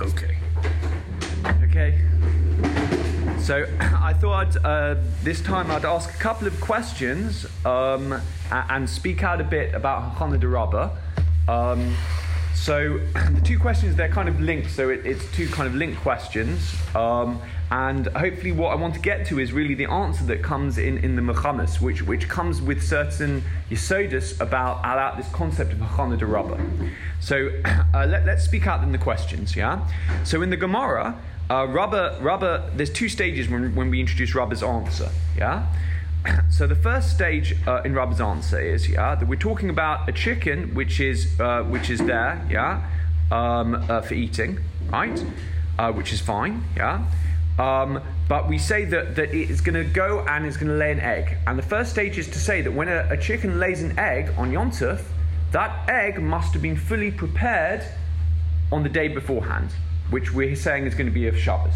Okay. Okay. So I thought this time I'd ask a couple of questions and speak out a bit about Hachana de Rabbah. So the two questions, they're kind of linked, so it's two kind of linked questions. And hopefully what I want to get to is really the answer that comes in the Mechamas, which comes with certain Yesodus about this concept of Hachana de Rabbah. So let's speak out in the questions, yeah? So in the Gemara, Rabbah, there's two stages when we introduce Rabbah's answer, yeah? So the first stage in Rabbah's answer is, yeah, that we're talking about a chicken which is there, yeah, for eating, right? Which is fine, yeah. But we say that it's going to go and it's going to lay an egg. And the first stage is to say that when a chicken lays an egg on Yom Tov, that egg must have been fully prepared on the day beforehand, which we're saying is going to be of Shabbos.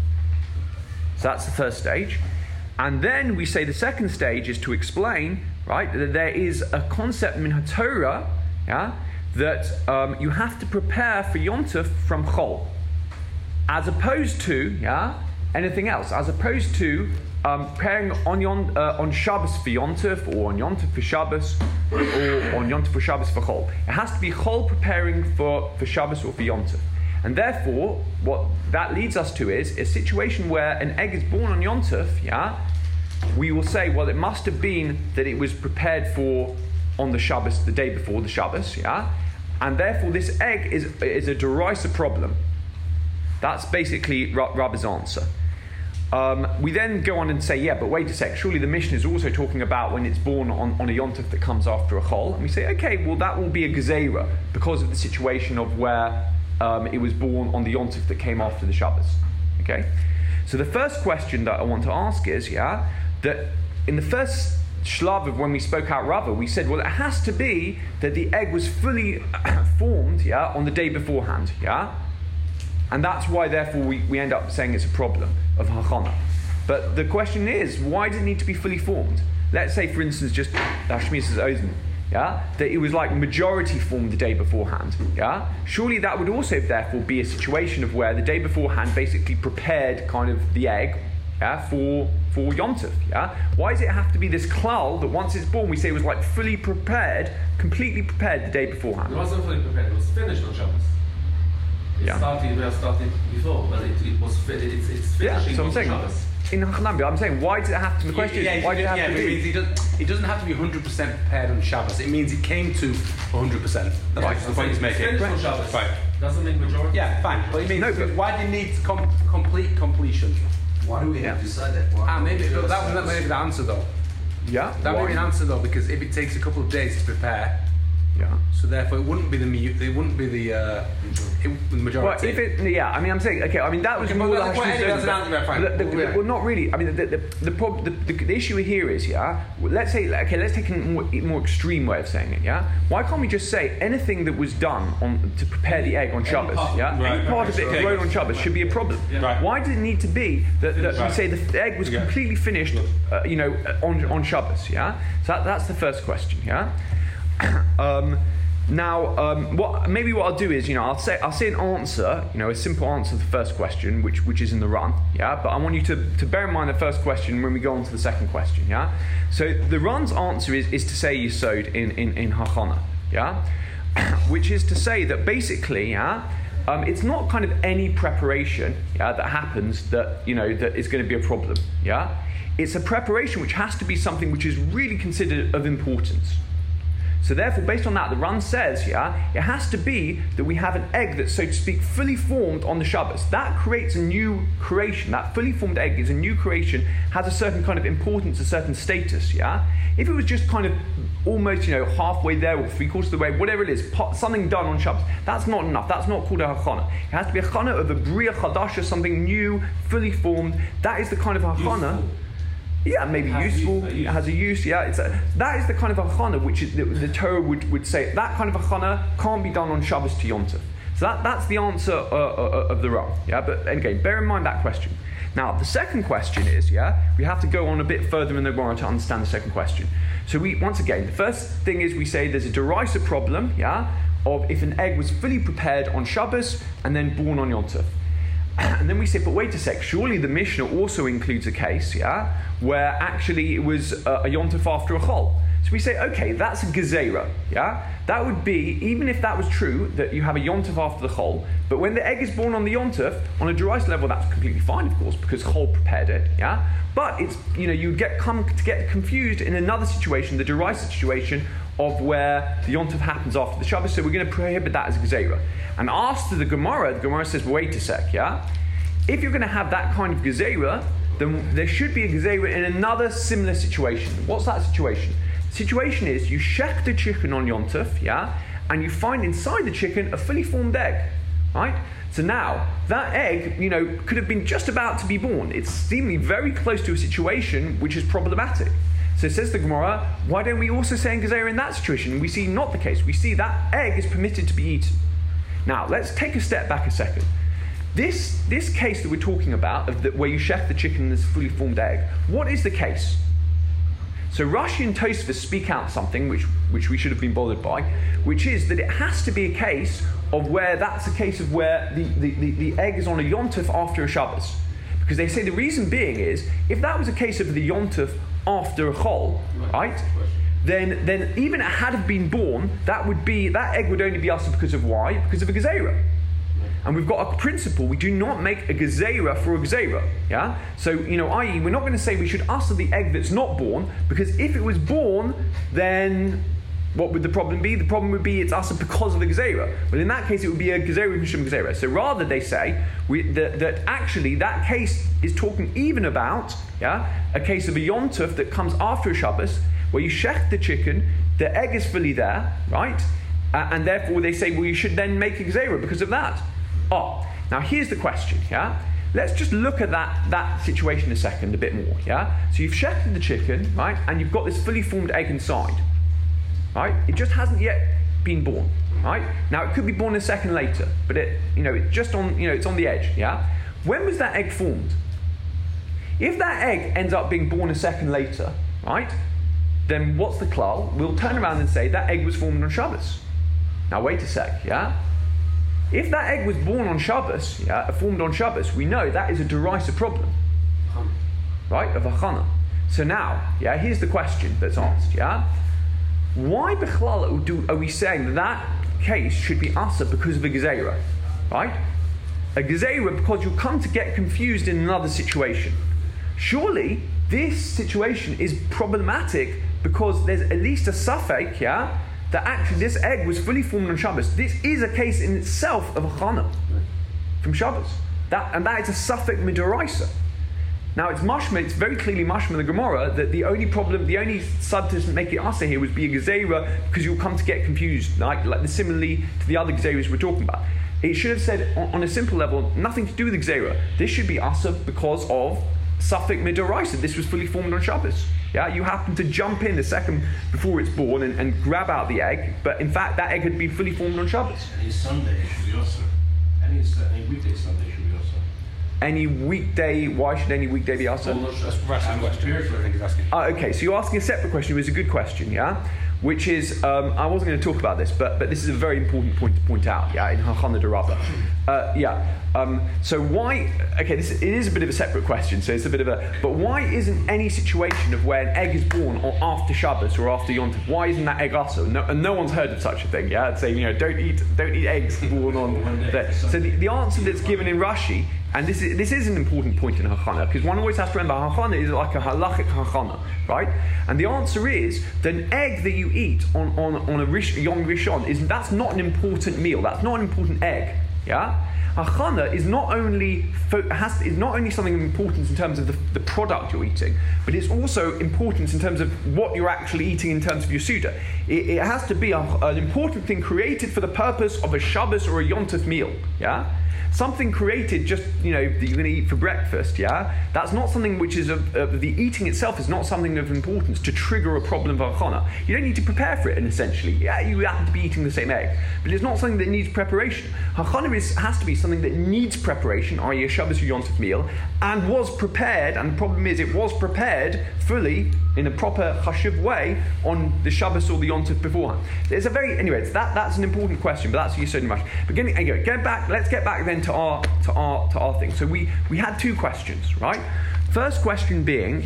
So that's the first stage. And then we say the second stage is to explain, right, that there is a concept in HaTorah, yeah, that you have to prepare for Yom Tov from Chol, as opposed to, yeah, anything else, as opposed to preparing on Shabbos for Yom Tov, or on Yom Tov for Shabbos, or on Yom Tov for Shabbos for Chol. It has to be Chol preparing for Shabbos or for Yom Tov. And therefore, what that leads us to is a situation where an egg is born on Yom Tov, yeah, we will say, well, it must have been that it was prepared for on the Shabbos, the day before the Shabbos, yeah, and therefore this egg is a derisive problem. That's basically Rabbah's answer. We then go on and say, yeah, but wait a sec, surely the Mishnah is also talking about when it's born on a Yom Tov that comes after a Chol. And we say, okay, well, that will be a Gezerah because of the situation of where it was born on the Yom Tov that came after the Shabbos. Okay? So the first question that I want to ask is, yeah, that in the first shlav of when we spoke out Rabbah, we said, well, it has to be that the egg was fully formed, yeah, on the day beforehand, yeah? And that's why, therefore, we end up saying it's a problem of Hachana. But the question is, why does it need to be fully formed? Let's say, for instance, just Hashmis's Ozen, yeah, that it was like majority formed the day beforehand, yeah? Surely that would also, therefore, be a situation of where the day beforehand basically prepared kind of the egg, yeah, for Yom Tov, yeah? Why does it have to be this klal that once it's born, we say it was like fully prepared, completely prepared the day beforehand? It wasn't fully prepared, it was finished on Shabbos. We are starting before, but it's finishing. Yeah, so I'm saying, Shabbos. in Hanambia, I'm saying, why does it have to? The question is, why does it have to be? It doesn't have to be 100% prepared on Shabbos. It means it came to 100%. That's the point he's making. Finished on Shabbos. Right. Doesn't mean majority. Yeah, fine. But it means why do you need complete completion? Why do we have to decide that? Maybe that may be the answer though. Yeah, that may be an answer though, because if it takes a couple of days to prepare. Yeah. So therefore, it wouldn't be the majority. Well, if it, yeah, I mean, I'm saying, okay, I mean, that was more like. Well, not really. I mean, the issue here is, yeah. Let's say, okay, let's take a more extreme way of saying it, yeah. Why can't we just say anything that was done to prepare the egg on Shabbos, yeah? Any part of it grown on Shabbos should be a problem. Yeah. Right. Why does it need to be that we say the egg was completely finished, on Shabbos, yeah? So that's the first question, yeah. Maybe what I'll do is, I'll say an answer, a simple answer to the first question, which is in the run, yeah. But I want you to bear in mind the first question when we go on to the second question, yeah. So the run's answer is to say Yesod in Hachana, yeah, which is to say that basically, yeah, it's not kind of any preparation, yeah, that happens that that is going to be a problem, yeah. It's a preparation which has to be something which is really considered of importance. So therefore, based on that, the run says, yeah, it has to be that we have an egg that's, so to speak, fully formed on the Shabbos. That creates a new creation. That fully formed egg is a new creation, has a certain kind of importance, a certain status, yeah? If it was just kind of almost, halfway there or 3/4 of the way, whatever it is, something done on Shabbos, that's not enough. That's not called a hachana. It has to be a hachana of a bria chadasha, something new, fully formed. That is the kind of hachana. Useful. Yeah, maybe useful. It has a use. Yeah, that is the kind of hachana which is the Torah would say that kind of hachana can't be done on Shabbos to Yom Tov. So that's the answer of the Ram. Yeah, but again, bear in mind that question. Now the second question is, we have to go on a bit further in the Gemara to understand the second question. So once again, the first thing is we say there's a derisive problem, of if an egg was fully prepared on Shabbos and then born on Yom Tov. And then we say, but wait a sec, surely the Mishnah also includes a case, where actually it was a Yom Tov after a Chol. So we say, okay, that's a Gezerah, That would be, even if that was true, that you have a Yom Tov after the Chol, but when the egg is born on the Yom Tov, on a Deraisa level, that's completely fine, of course, because Chol prepared it, But it's, you'd come to get confused in another situation, the Deraisa situation, of where the Yom Tov happens after the Shabbos, so we're going to prohibit that as a Gezerah. And after the Gemara says, wait a sec, If you're going to have that kind of Gezerah, then there should be a Gezerah in another similar situation. What's that situation? The situation is, you shech the chicken on Yom Tov, and you find inside the chicken a fully formed egg, right? So now, that egg, could have been just about to be born. It's seemingly very close to a situation which is problematic. So it says the Gemara, why don't we also say in Gezerah in that situation? We see not the case. We see that egg is permitted to be eaten. Now, let's take a step back a second. This case that we're talking about, where you shech the chicken in this fully formed egg, what is the case? So Rashi and Tosfos speak out something which we should have been bothered by, which is that it has to be a case of where that's a case of where the egg is on a Yom Tov after a Shabbos. Because they say the reason being is, if that was a case of the Yom Tov after a Chol, right? Then even it had have been born, that egg would only be usher because of why? Because of a Gezerah. And we've got a principle, we do not make a Gezerah for a Gezerah. So, i.e., we're not going to say we should usher the egg that's not born, because if it was born, then what would the problem be? The problem would be it's usher because of the Gezerah. But in that case, it would be a Gezerah Mishum Gezerah. So rather, they say that actually that case is talking even about a case of a Yom Tov that comes after a Shabbos, where you shech the chicken, the egg is fully there, right? And therefore they say, well, you should then make a Gezerah because of that. Now here's the question, Let's just look at that situation a second, a bit more, So you've shechted the chicken, right? And you've got this fully formed egg inside, right? It just hasn't yet been born, right? Now it could be born a second later, but it's just on, it's on the edge, When was that egg formed? If that egg ends up being born a second later, right? Then what's the klal? We'll turn around and say that egg was formed on Shabbos. Now wait a sec, If that egg was born on Shabbos, formed on Shabbos, we know that is a Deraisa problem, right, of a Chana. So now, here's the question that's asked, Why b'chlal are we saying that case should be asa because of a Gezerah, right? A Gezerah because you'll come to get confused in another situation. Surely, this situation is problematic because there's at least a suffix, that actually this egg was fully formed on Shabbos. This is a case in itself of a Chana from Shabbos. That is a suffix midaraisa. Now it's very clearly mashma in the Gemara that the only sud to make it asa here would be a Gezerah because you'll come to get confused, like similarly to the other Gezerahs we're talking about. It should have said on a simple level, nothing to do with the Gezerah. This should be asa because of suffix midaraisa. This was fully formed on Shabbos. You happen to jump in a second before it's born and grab out the egg, but in fact that egg had been fully formed on Shabbos. Any Sunday should be also. Any weekday Sunday should be also. Any weekday, why should any weekday be also? That's a question, I think he's asking. Okay, so you're asking a separate question, which is a good question, Which is, I wasn't going to talk about this, but this is a very important point to point out, in Hachana D'Rabba. So why, it is a bit of a separate question, so it's a bit of but why isn't any situation of where an egg is born after Shabbos or after Yom Tov, why isn't that egg also? No one's heard of such a thing, It's saying, don't eat eggs born on there. So the answer that's given in Rashi, and this is an important point in Hachana, because one always has to remember Hachana is like a halachic Hachana, right? And the answer is that an egg that you eat on a Yom Rishon that's not an important meal. That's not an important egg. Hachana is not only something of importance in terms of the product you're eating, but it's also importance in terms of what you're actually eating in terms of your Suda. It has to be an important thing created for the purpose of a Shabbos or a Yom Tov meal. Something created just, that you're going to eat for breakfast, That's not something which is the eating itself is not something of importance to trigger a problem of Hachana. You don't need to prepare for it, and essentially. You happen to be eating the same egg. But it's not something that needs preparation. Hachana chana has to be something that needs preparation, i.e. a Shabbos or Yom Tov meal, and was prepared, and the problem is it was prepared fully in a proper chashuv way on the Shabbos or the Yom Tov beforehand. There's a very, anyway, that's an important question, but that's Yesod Mash. But anyway, let's get back then to our thing. So we had two questions, right? First question being,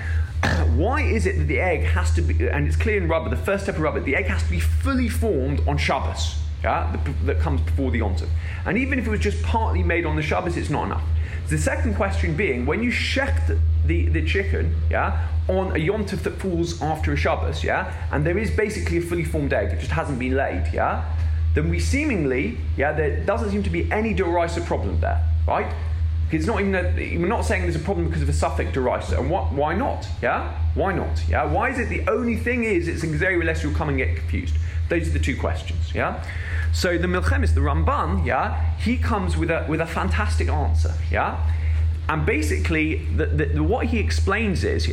why is it that the egg has to be, and it's clear in rubber, the first step of rubber, the egg has to be fully formed on Shabbos, that comes before the Yom Tov. And even if it was just partly made on the Shabbos, it's not enough. The second question being, when you shecht the chicken, on a Yom Tov that falls after a Shabbos, and there is basically a fully formed egg, it just hasn't been laid, then we seemingly, there doesn't seem to be any d'oraisa problem there, right? It's not even we're not saying there's a problem because of a suffix d'oraisa. And why not? Why not? Why is it the only thing is it's an gzera unless you'll come and get confused? Those are the two questions. So the Milchemis, the Ramban, he comes with a fantastic answer. And basically, what he explains is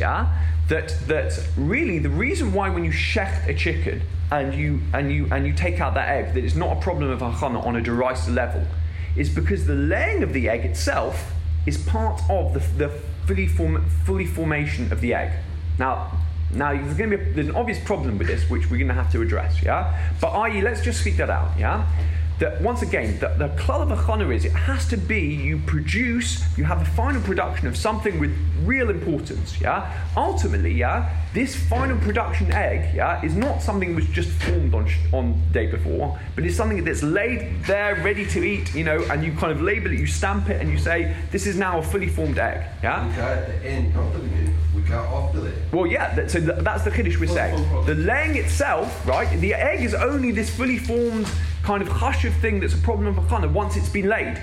that really the reason why when you shecht a chicken and you take out that egg, that it's not a problem of hachana on a d'oraisa level, is because the laying of the egg itself is part of the fully formation of the egg. Now there's an obvious problem with this, which we're going to have to address, But i.e., let's just speak that out, That once again, the klal of hachana is it has to be you have a final production of something with real importance, Ultimately, this final production egg, is not something which just formed on the day before, but it's something that's laid there, ready to eat, and you kind of label it, you stamp it, and you say, this is now a fully formed egg, We got at the end, not the beginning. We got after it. Well, so that's the chiddush we're saying. The laying itself, right, the egg is only this fully formed kind of chashuv thing that's a problem of hachana once it's been laid,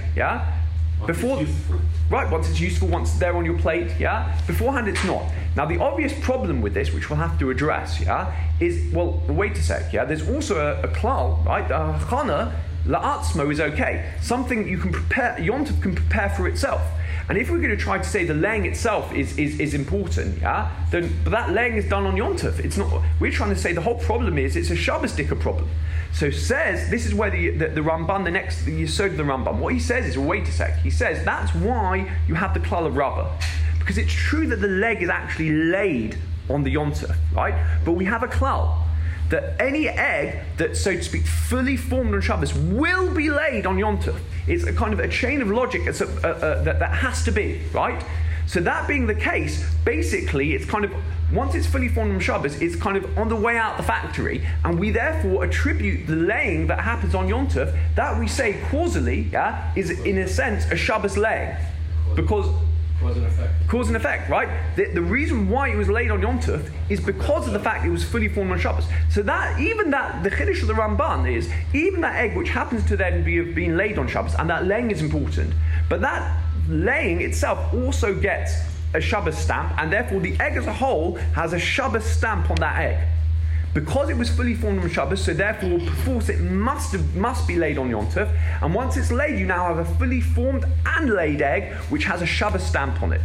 Once it's useful, once it's there on your plate, Beforehand it's not. Now the obvious problem with this, which we'll have to address, is, well, wait a sec, There's also a klal, right? Hachana, la'atzmo is okay. Something you can prepare, Yom Tov can prepare for itself. And if we're going to try to say the laying itself is important, then but that laying is done on Yom Tov. It's not. We're trying to say the whole problem is it's a Shabbos Dika problem. So says this is where the Ramban, the Yesod of the Ramban, what he says is, wait a sec. He says that's why you have the klal of rubber, because it's true that the leg is actually laid on the Yom Tov, right? But we have a klal that any egg that's, so to speak, fully formed on Shabbos will be laid on Yom Tov. It's a kind of a chain of logic that has to be, right? So that being the case, basically it's kind of, once it's fully formed on Shabbos, it's kind of on the way out the factory, and we therefore attribute the laying that happens on Yom Tov, that we say causally, is in a sense a Shabbos laying. Because Cause and effect, right? The reason why it was laid on Yom Tov is because of the fact it was fully formed on Shabbos. So the chiddush of the Ramban is, even that egg which happens to then be being laid on Shabbos, and that laying is important, but that laying itself also gets a Shabbos stamp, and therefore the egg as a whole has a Shabbos stamp on that egg. Because it was fully formed on Shabbos, so therefore, perforce it must be laid on Yom Tov. And once it's laid, you now have a fully formed and laid egg, which has a Shabbos stamp on it.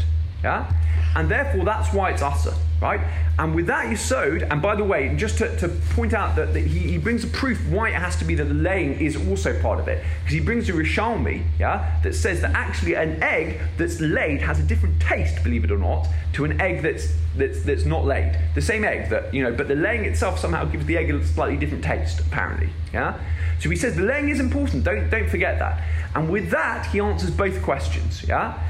And therefore, that's why it's asa, right? And with that Yesod, and by the way, just to point out that he brings a proof why it has to be that the laying is also part of it. Because he brings a Rishalmi, that says that actually an egg that's laid has a different taste, believe it or not, to an egg that's not laid. The same egg that, but the laying itself somehow gives the egg a slightly different taste, apparently. So he says the laying is important, don't forget that. And with that, he answers both questions,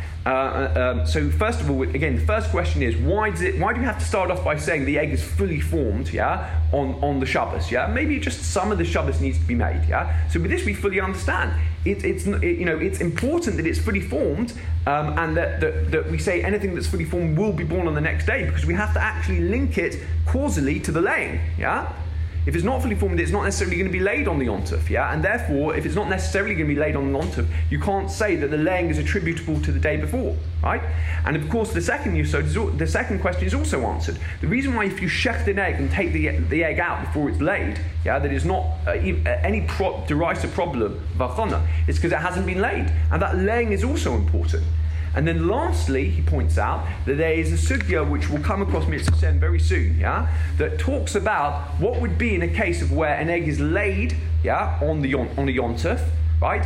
So first of all, again, the first question is, why do you have to start off by saying the egg is fully formed, on the Shabbos, Maybe just some of the Shabbos needs to be made, So with this, we fully understand. It's important that it's fully formed, and that we say anything that's fully formed will be born on the next day, because we have to actually link it causally to the laying, If it's not fully formed, it's not necessarily going to be laid on the Yom Tov, And therefore, if it's not necessarily going to be laid on the Yom Tov, you can't say that the laying is attributable to the day before, right? And of course, the second question is also answered. The reason why, if you shecht an egg and take the egg out before it's laid, that is not any derisive problem of hachana, it's because it hasn't been laid, and that laying is also important. And then lastly, he points out that there is a sugya which will come across Mitzvah Sen very soon, that talks about what would be in a case of where an egg is laid, on a Yom Tov, right?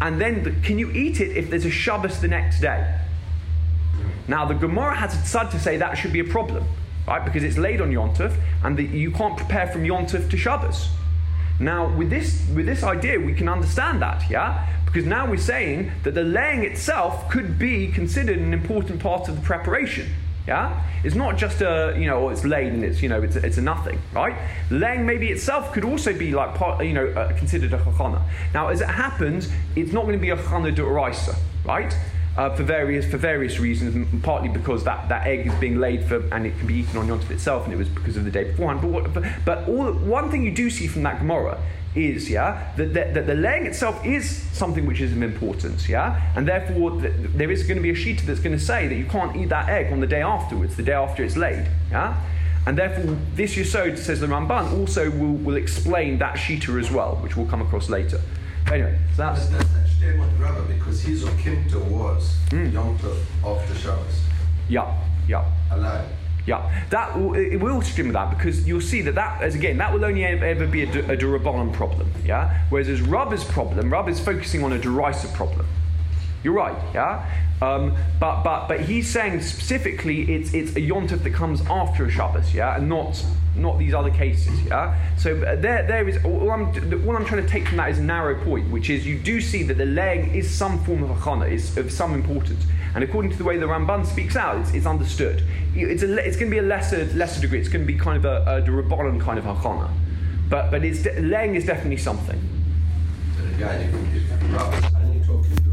and then can you eat it if there's a Shabbos the next day? Now the Gemara has decided to say that should be a problem, right? Because it's laid on Yom Tov, and you can't prepare from Yom Tov to Shabbos. Now with this idea, we can understand that, yeah? Because now we're saying that the laying itself could be considered an important part of the preparation. Yeah, it's not just it's laid and it's a nothing, right? Laying maybe itself could also be like part, considered a chachana. Now, as it happens, it's not going to be a chachana d'oraisa, right? For various reasons, partly because that egg is being laid for and it can be eaten on Yom Tov itself, and it was because of the day beforehand. But one thing you do see from that Gemara is that the laying itself is something which is of importance, and therefore there is going to be a shita that's going to say that you can't eat that egg on the day afterwards, the day after it's laid, and therefore this Yesod, says the Ramban, also will explain that shita as well, which we'll come across later. Anyway, so that's actually what Rabbi, because his Okimta was Yom Tov after Shabbos. Yeah. Allowed. Yeah, it will stream with that, because you'll see that will only ever be a Durabanan problem, Whereas as Rabbi's problem, Rabbi's focusing on a derisive problem. You're right, but he's saying specifically it's a Yom Tov that comes after a Shabbos, and not these other cases, So there is all I'm trying to take from that is a narrow point, which is you do see that the laying is some form of achana, is of some importance. And according to the way the Ramban speaks out, it's understood. It's going to be a lesser degree. It's going to be kind of a Rabbanan kind of hachana, but laying is definitely something. And again, if Rabbi's only talking